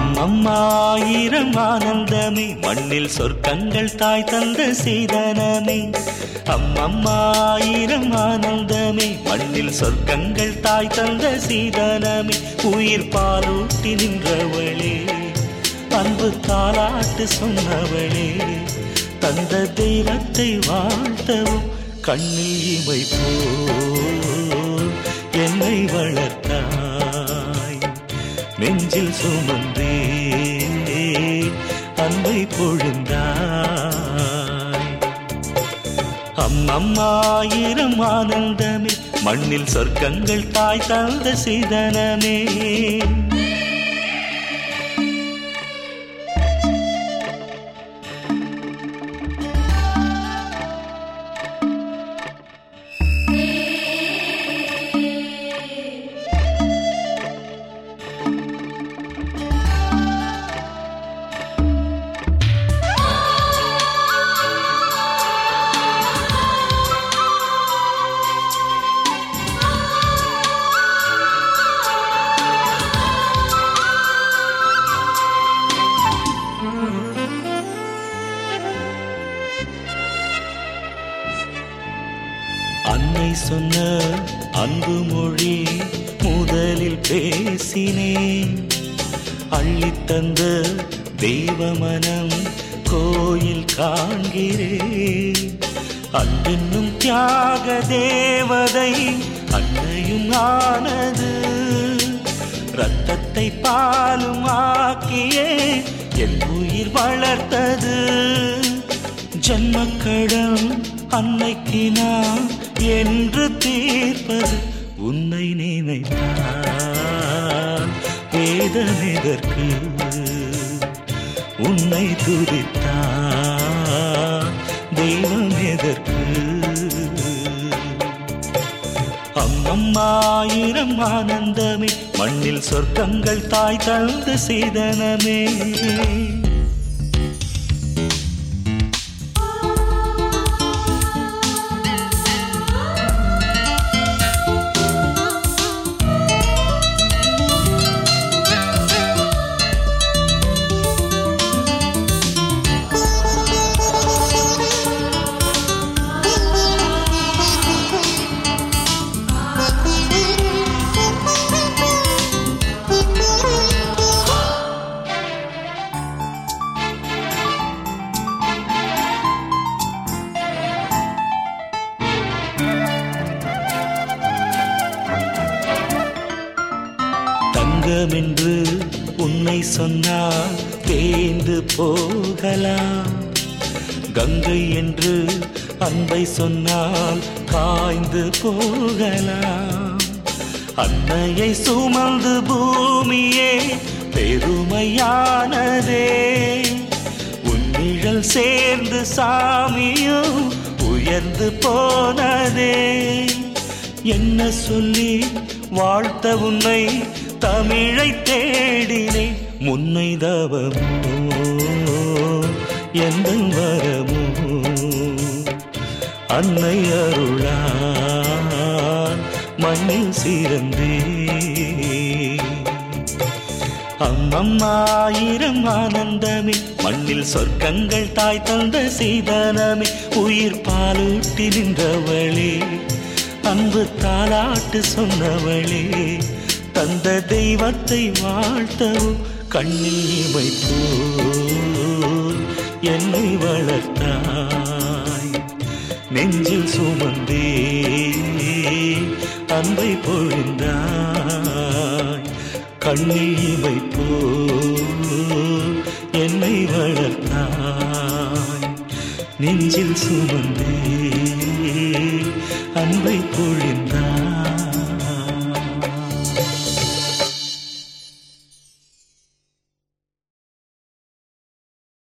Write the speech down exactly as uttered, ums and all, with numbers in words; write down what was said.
அம்மம்மாயிரம் ஆனந்தமே மண்ணில் சொர்க்கங்கள் தாய் தந்த சீதனமே. அம்மம்மாயிரம் ஆனந்தமே மண்ணில் சொர்க்கங்கள் தாய் தந்த சீதனமே. உயிர் பாலூட்டி நின்றவளே, அன்பு தாலாட்டு சொன்னவளே, தந்த தெய்வத்தை வாழ்த்தவும் கண்ணில் இமை போல் என்னை வளர்த்தாய். நெஞ்சில் சுமந்தே அன்பை பொழிந்தாய். அம்மம்மாயிரம் ஆனந்தமே மண்ணில் சொர்க்கங்கள் தாய் தந்த சீதனமே. அன்னை சொன்ன அன்பு மொழி முதலில் பேசினேன். அள்ளித்தந்த தெய்வ மனம் கோயில் காண்கிறேன். அன்பென்னும் தியாக தேவதை அன்னையும் ஆனது. இரத்தத்தை பாலும் ஆக்கியே என் உயிர் வளர்த்தது. ஜன்மக்கடன் அன்னைக்கு நான் என்று தீர்ப்பது. உன்னை நினைத்தான் வேதனெதற்கு, உன்னை துதித்தான் தெய்வம் எதற்கு. அம்மம்மாயிரம் ஆனந்தமே மண்ணில் சொர்க்கங்கள் தாய் தந்த சீதனமே. என்று உன்னை சொன்னால் தேய்ந்து போகலாம். கங்கை என்று அன்பை சொன்னால் காய்ந்து போகலாம். அன்னையை சுமந்து பூமியே பெருமையானதே. உன்னிழல் சேர்ந்து சாமியும் உயர்ந்து போனதே. என்ன சொல்லி வாழ்த்த உன்னை தமிழை தேடினே. முன்னை தவமோ எந்த வரமோ அன்னை அருளால் மண்ணில் சிறந்தே. அம்மம்மாயிரம் ஆனந்தமே மண்ணில் சொர்க்கங்கள் தாய் தந்த சீதனமே. உயிர் பாலூட்டி நின்றவளே, அன்பு தாலாட்டு சொன்னவளே, தந்த தெய்வத்தை வாழ்த்தவும் கண்ணில் இமை போல் என்னை வளர்த்தாய். நெஞ்சில் சுமந்தே அன்பை பொழிந்தாய். கண்ணில் இமை போல் என்னை வளர்த்தாய். நெஞ்சில் சுமந்தே அன்பை பொழிந்தாய்.